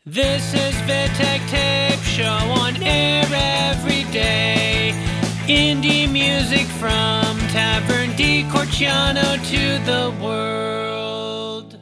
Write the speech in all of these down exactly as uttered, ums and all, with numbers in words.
This is Vittek Tape Show on air every day. Indie music from Tavern di Corciano to the world.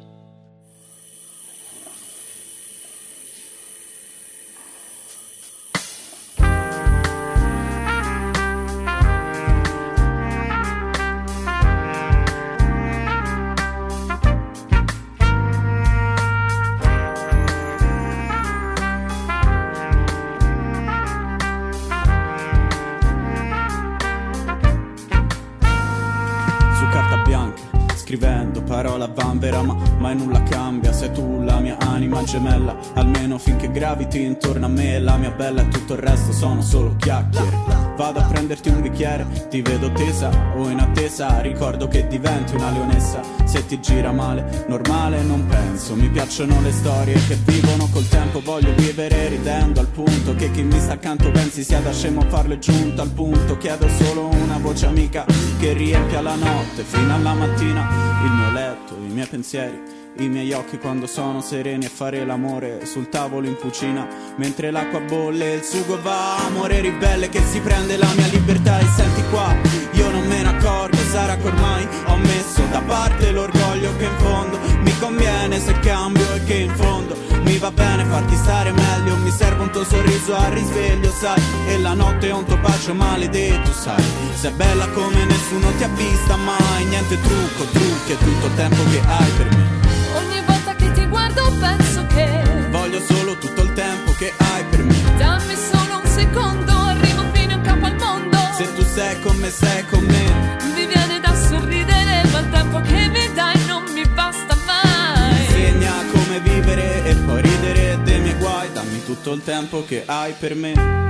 Scrivendo parole a vanvera ma mai nulla cambia. Sei tu la mia anima gemella, almeno finché graviti intorno a me. La mia bella e tutto il resto sono solo chiacchiere. Vado a prenderti un bicchiere, ti vedo tesa o in attesa. Ricordo che diventi una leonessa se ti gira male, normale non penso. Mi piacciono le storie che vivono col tempo. Voglio vivere ridendo al punto che chi mi sta accanto pensi sia da scemo farlo. È giunto al punto, chiedo solo una voce amica che riempia la notte fino alla mattina. Il mio letto, i miei pensieri, i miei occhi quando sono sereni, e fare l'amore sul tavolo in cucina mentre l'acqua bolle e il sugo va. Amore ribelle che si prende la mia libertà. E senti qua, io non me ne accorgo, sarà che ormai ho messo da parte l'orgoglio che in fondo mi conviene se cambio, e che in fondo mi va bene farti stare meglio. Mi serve un tuo sorriso al risveglio, sai, e la notte è un tuo bacio maledetto, sai. Sei bella come nessuno ti ha vista mai. Niente trucco, trucchi, è tutto il tempo che hai per me. Ogni volta che ti guardo penso che voglio solo tutto il tempo che hai per me. Dammi solo un secondo, arrivo fino in capo al mondo. Se tu sei con me, sei con me. Mi viene da sorridere, ma il tempo che mi dai non mi basta mai. Insegna come vivere e poi ridere dei miei guai. Dammi tutto il tempo che hai per me.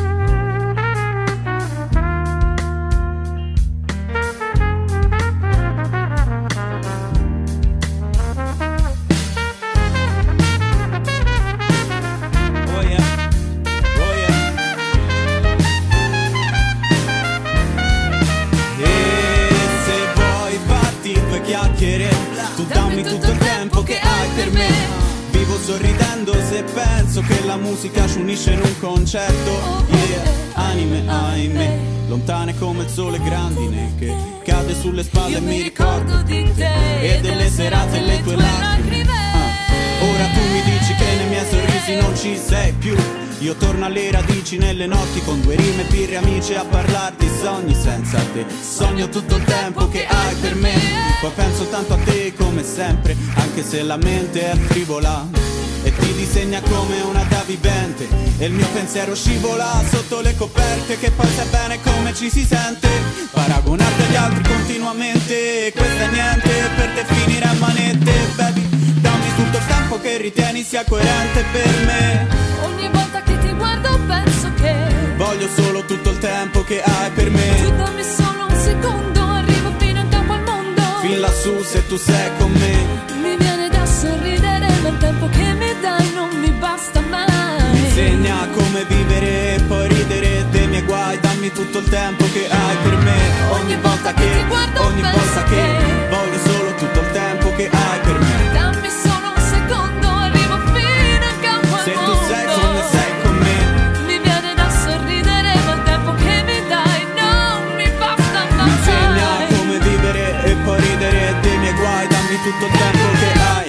Tu dammi tutto il tempo che hai per me. Vivo sorridendo se penso che la musica ci unisce in un concerto. Yeah, anime, ahimè, lontane come il sole grandine che cade sulle spalle. E mi ricordo di te e delle serate e le tue lacrime. ah. Ora tu mi dici che nei miei sorrisi non ci sei più. Io torno alle radici nelle notti con due rime, birre, amici a parlar di sogni senza te. Sogno tutto il tempo che hai per me. Poi penso tanto a te come sempre, anche se la mente è frivola e ti disegna come una da vivente. E il mio pensiero scivola sotto le coperte, che poi sai bene come ci si sente. Paragonarti agli altri continuamente, questo è niente, per te finire a manette. Baby, dammi tutto il tempo che ritieni sia coerente per me. Ogni volta che ti guardo penso che voglio solo tutto il tempo che hai per me. Tu dammi solo un secondo, arrivo fino in capo al mondo. Fin lassù se tu sei con me. Mi viene da sorridere, ma il tempo che mi dai non mi basta mai. Mi insegna come vivere e poi ridere dei miei guai. Dammi tutto il tempo che hai per me. Ogni volta che, ti guardo ogni volta che, che voglio solo tutto il tempo che hai per me. Dammi solo un secondo, arrivo fino in capo al Se mondo. tu sei come sei con me. Mi viene da sorridere, ma il tempo che mi dai non mi basta mai. Mi insegna come vivere e poi ridere dei miei guai. Dammi tutto il tempo che hai.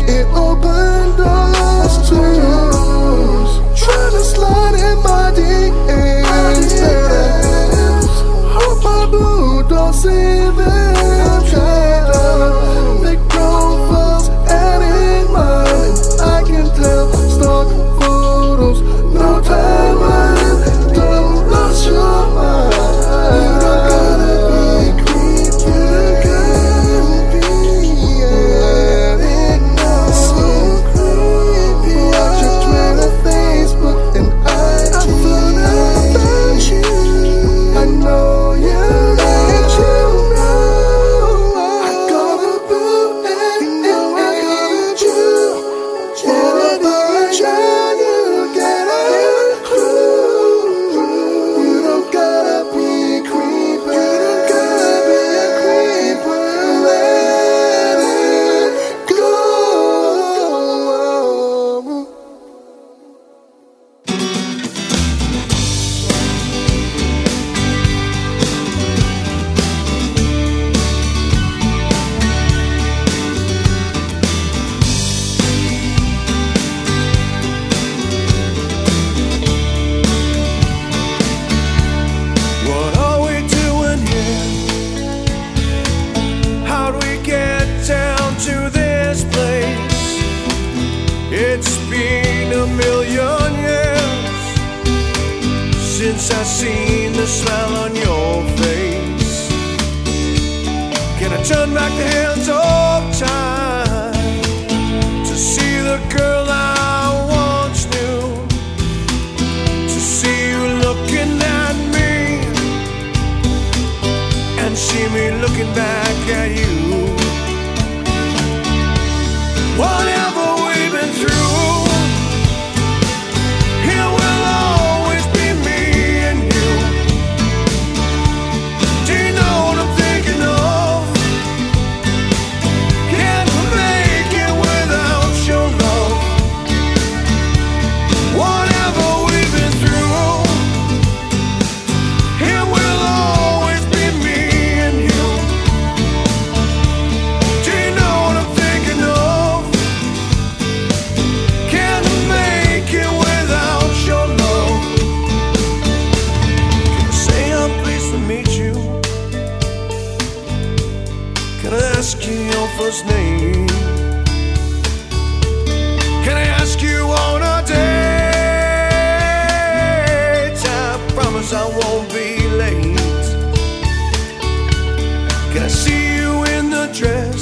It opened doors to trying to slide in my D Ms. Hope my boo don't see them. Trying to make profiles, adding mine. I can tell stock photos, no timeline. Don't lose your mind. You don't gotta be creepy. You don't gotta be, yeah. It's so creepy. Watch your Twitter, Facebook, and I G. I found out about you. I know you, and you know I got a boo, and I got you. What about you? You get a clue. You don't gotta be creepy. You don't gotta be a creeper. Let it go. What are we doing here? How'd we get down to this place? It's been a million years since I've seen the smile on your face. Can I turn back the hands of time to see the girl I once knew? To see you looking at me and see me looking back at you. Whatever we've been through, here will always be me and you. Do you know what I'm thinking of? Can't make it without your love. Whatever we've been through, here will always be me and you. Do you know what I'm thinking of? Can't make it without your love. Can I say I'm pleased to meet you? Can I ask you your first name? Can I ask you on a date? I promise I won't be late. Can I see you in the dress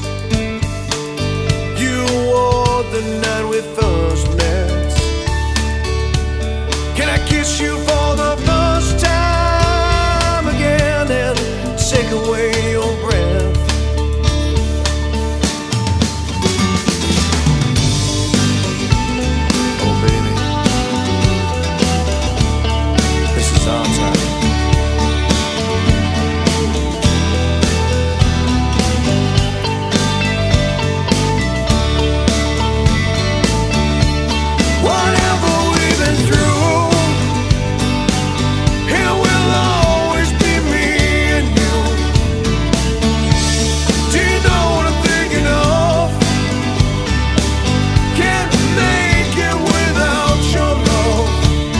you wore the night we first met? Can I kiss you for the first time again and take away your breath? Oh baby, this is our time. Whatever we've been through, here will always be me and you. Do you know what I'm thinking of? Can't make it without your love.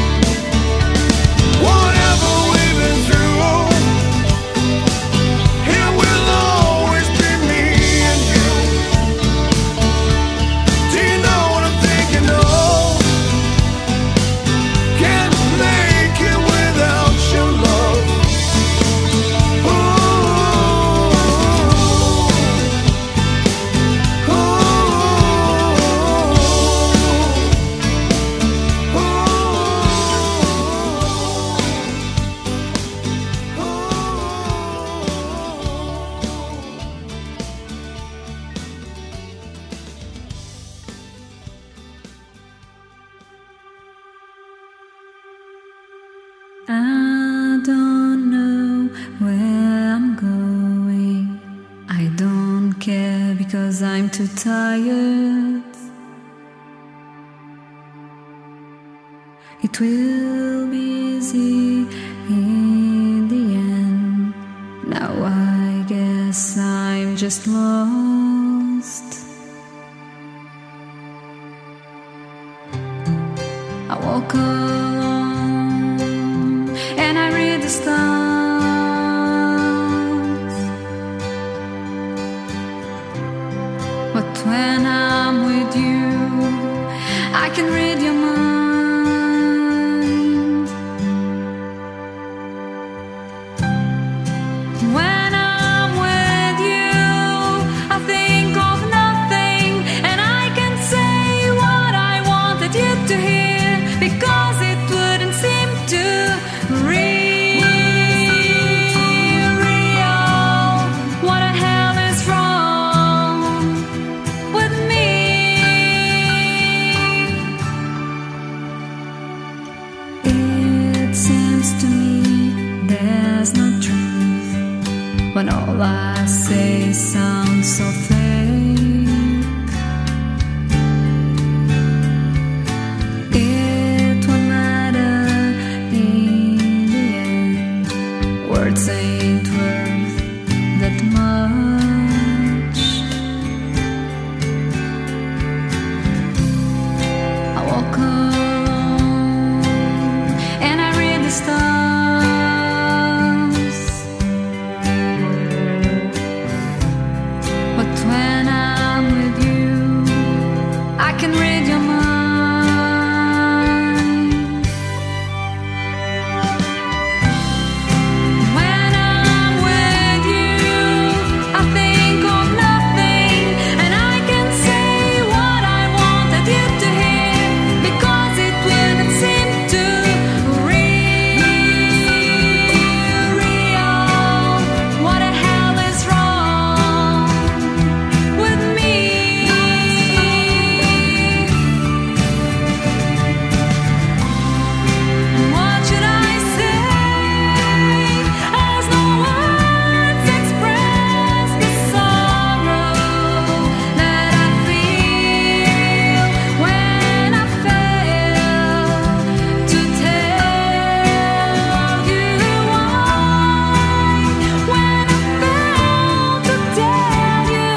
Whatever we've been through, here will always be me and you. Do you know what I'm thinking of? Can't make it without your love. Ooh, I don't know where I'm going. I don't care because I'm too tired. It will be easy in the end. Now I guess I'm just lost. walk alone and I read the stars. But when I'm with you, I can read your mind. When I'm with you, I think of nothing, and I can say what I wanted you to hear, because it wouldn't seem to real, real. What the hell is wrong with me? It seems to me there's no truth when all I say sounds so fake. It won't matter in the end. Words ain't worth that much. I walk alone and I read the stars. But when I'm with you, I can read your mind. When I'm with you, I think of nothing, and I can say what I wanted you to hear, because it wouldn't seem to real, real. What the hell is wrong with me? What should I say? As no words express the sorrow that I feel when I fail to tell you why. When I fail to tell you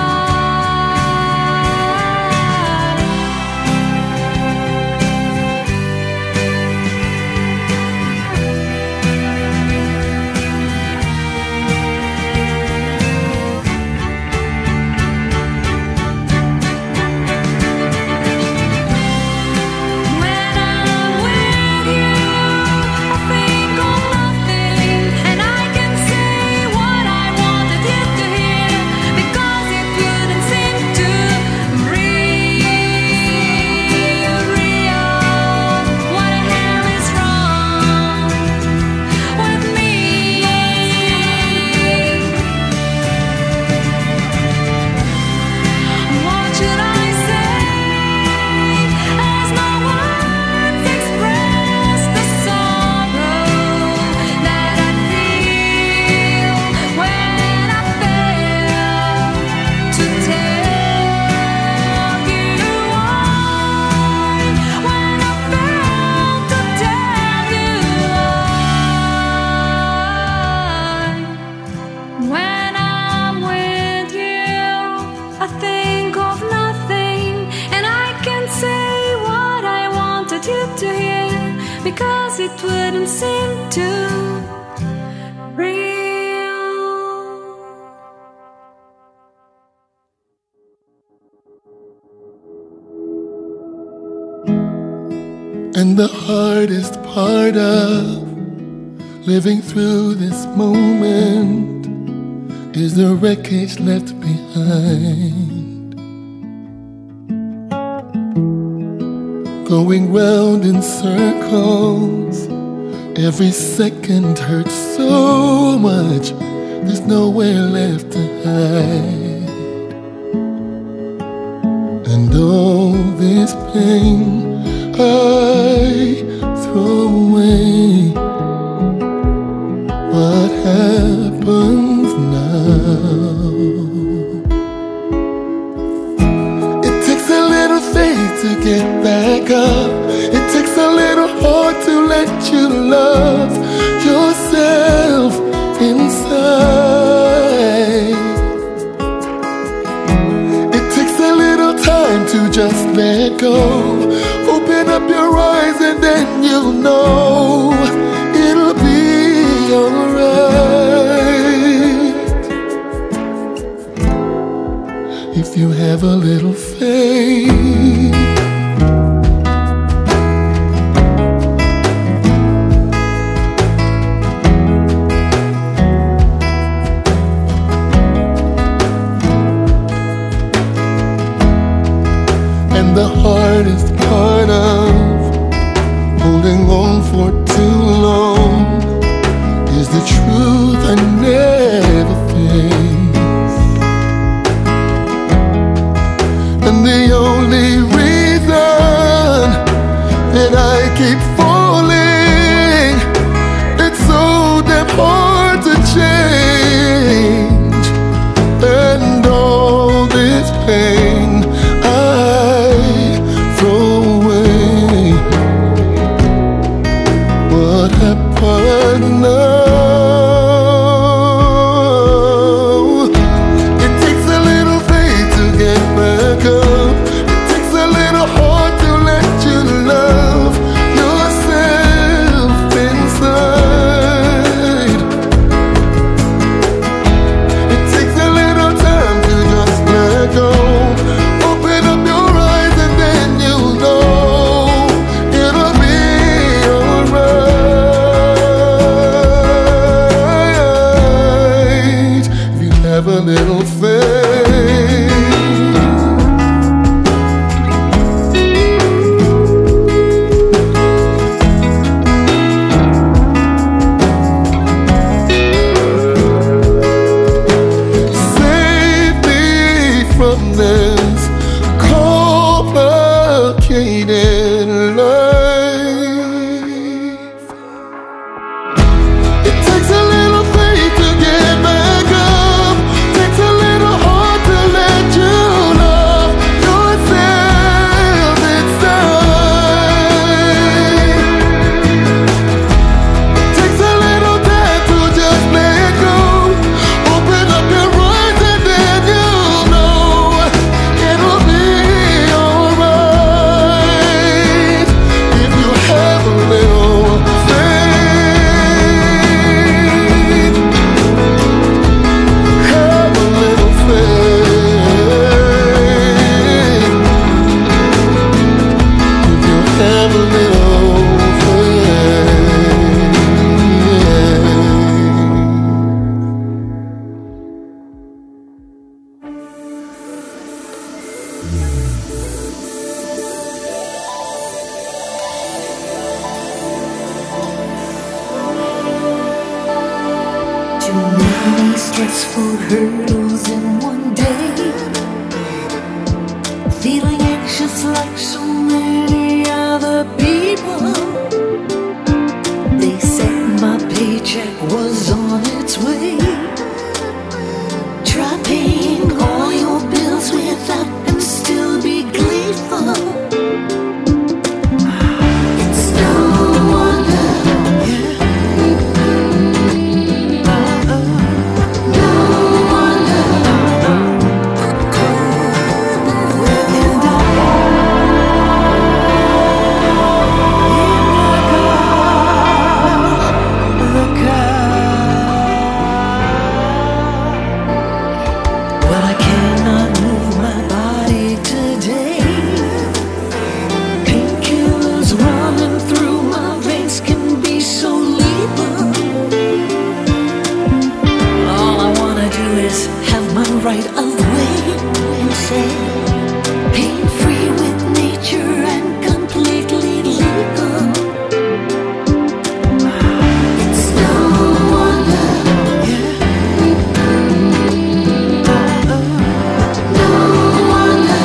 When I'm with you, I think of nothing, and I can say what I wanted you to hear, because it wouldn't seem to real, real. What the hell is wrong with me? What should I say? As no words express the sorrow that I feel when I fail to tell you why. When I fail to tell you why. When I'm with you, I think of nothing, and I can say what I wanted you to hear, because it wouldn't seem to real. And the hardest part of living through this moment is the wreckage left behind. Going round in circles, every second hurts so much, there's nowhere left to hide. And all this pain I throw away. What happens now? It takes a little faith to get back up. It takes a little heart to let you love yourself inside. It takes a little time to just let go. Open Open up your eyes and then you'll know it'll be alright. If you have a little faith. And the hardest part of holding on for too long is the truth I never face. And the only reason that I keep falling, it's so damn hard to change. And all this pain I throw away. What happened now? It takes a little faith to get back up. It takes a little heart to let you love yourself inside. It takes a little time to just let go. Open up your eyes and then you'll know it'll be alright. If you have a little faith. Save me from this complicated life. It takes a little faith to get back up. Takes a little heart to let you love yourself inside. Takes a little time to just let go. Open up your eyes and then you'll know it'll be alright. If you have a little faith, have a little faith. If you have a little faith. Too many stressful hurdles in one day. Feeling anxious like so many other people. They said my paycheck was on its way. Try paying all your bills without and still be grateful. It's no wonder. Well, I cannot move my body today. Painkillers running through my veins can be so lethal. All I wanna do is have my right of way and say, pain-free with nature and completely legal. It's no wonder. No wonder.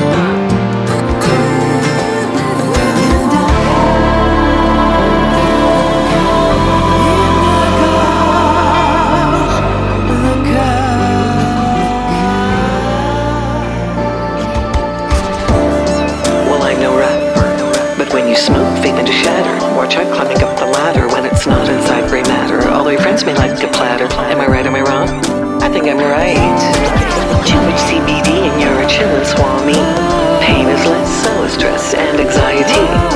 Well, I'm no rapper, but when you smoke, vaping to shatter. Watch out climbing up the ladder when it's not inside gray matter. Although your friends may like a platter. Am I right, am I wrong? I think I'm right. Too much C B D and you're a chillin' swami. Pain is less, so is stress and anxiety.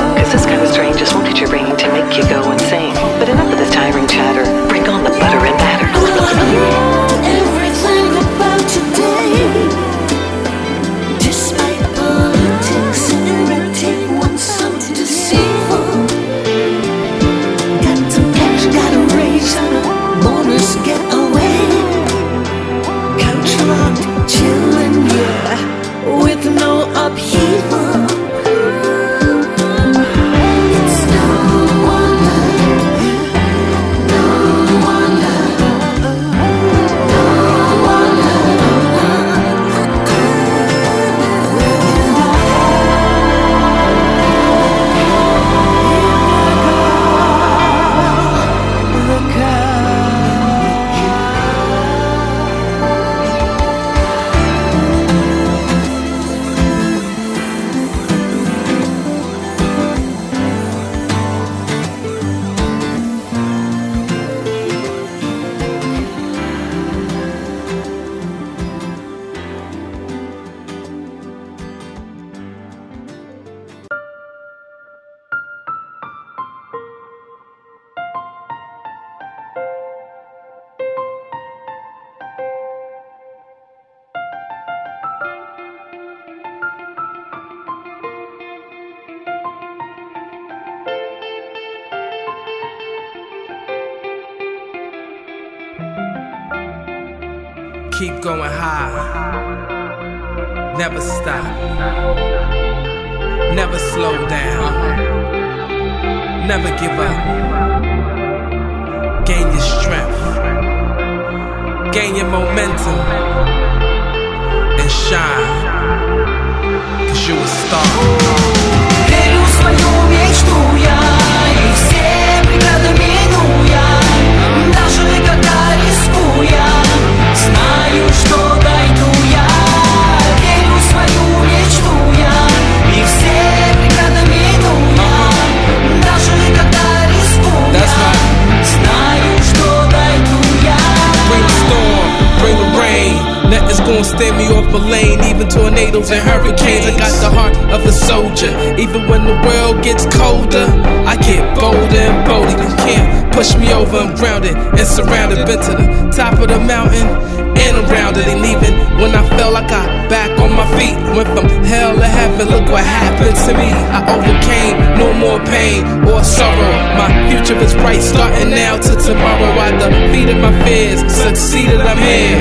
keep going high. Never stop. Never slow down. Never give up. Gain your strength. Gain your momentum. And shine. Cause you a star. Верю в свою мечту я, и все преграды мину я. Даже когда рискуя, знаю, что дойду я. Верю в свою мечту я, и все преграды мину я. Даже когда рискуя, знаю, что дойду я. Bring the storm, bring the rain. Nothing's gonna stand me off my lane. Even tornadoes and hurricanes. I got the heart of a soldier. Even when the world gets colder, I get bolder and bolder. You can't push me over, I'm grounded and surrounded. Been to the top of the mountain and around it. And even when I fell, I got back on my feet. Went from hell to heaven, look what happened to me. I overcame, no more pain or sorrow. My future is bright, starting now to tomorrow. I defeated my fears, succeeded, I'm here.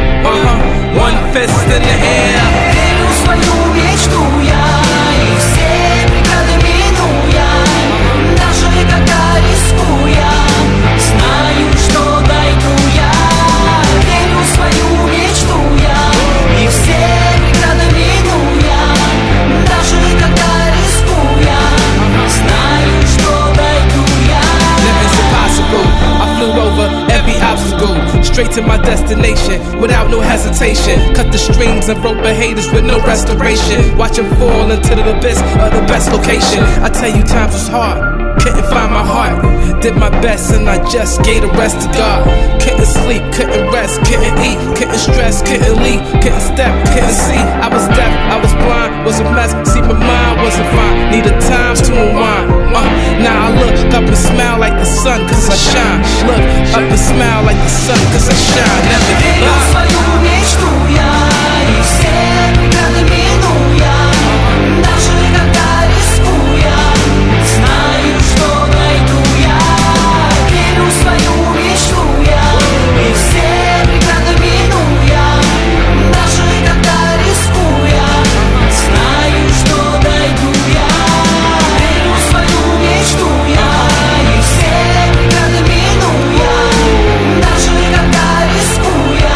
Uh-huh, one fist in the air. Верю в свою мечту я, и все преграды мину я. Даже когда рискуя, знаю, что дойду я. Верю в свою мечту я, и все преграды мину я. Даже когда рискуя, знаю, что дойду я. Nothing's impossible. I flew over every obstacle, straight to my destination without no hesitation. Cut the strings and rope the haters with no restoration. Watch them fall into the abyss of the best location. I tell you times was hard, couldn't find my heart. Did my best and I just gave the rest to God. Couldn't sleep, couldn't rest, couldn't eat, couldn't stress, couldn't leave, couldn't step, couldn't see. I was deaf, I was blind, was a mess. See, my mind wasn't fine, needed time to unwind. Uh, now I look up and smile like the sun, cause I shine. Look up and smile like the sun, cause I shine. Never give Верю в up. свою мечту я, и все преграды мину я. Даже когда рискуя, знаю, что дойду я. Верю в свою мечту я, и все преграды мину я. Даже когда рискуя, знаю, что дойду я. Верю в свою мечту я, и все преграды мину я. Даже когда рискуя,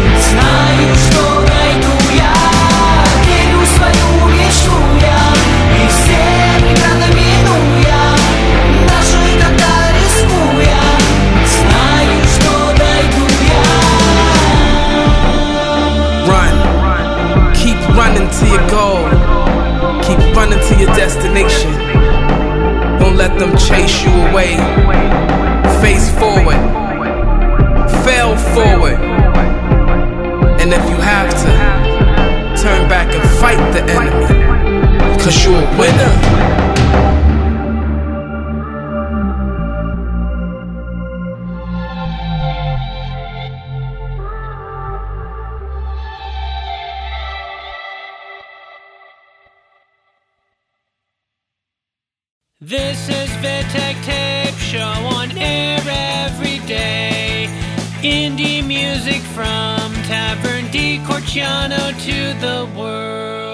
знаю, что дойду я. Верю в свою мечту я, и все преграды мину я. Даже когда рискуя, знаю, что дойду я. Run, keep running to your goal. Keep running to your destination. Don't let them chase you away. Face forward, fail forward. And if you have to, turn back and fight the enemy, cause you're a winner. This is Vitek Tape Show on air every day. Indie music from Tavern di Corciano to the world.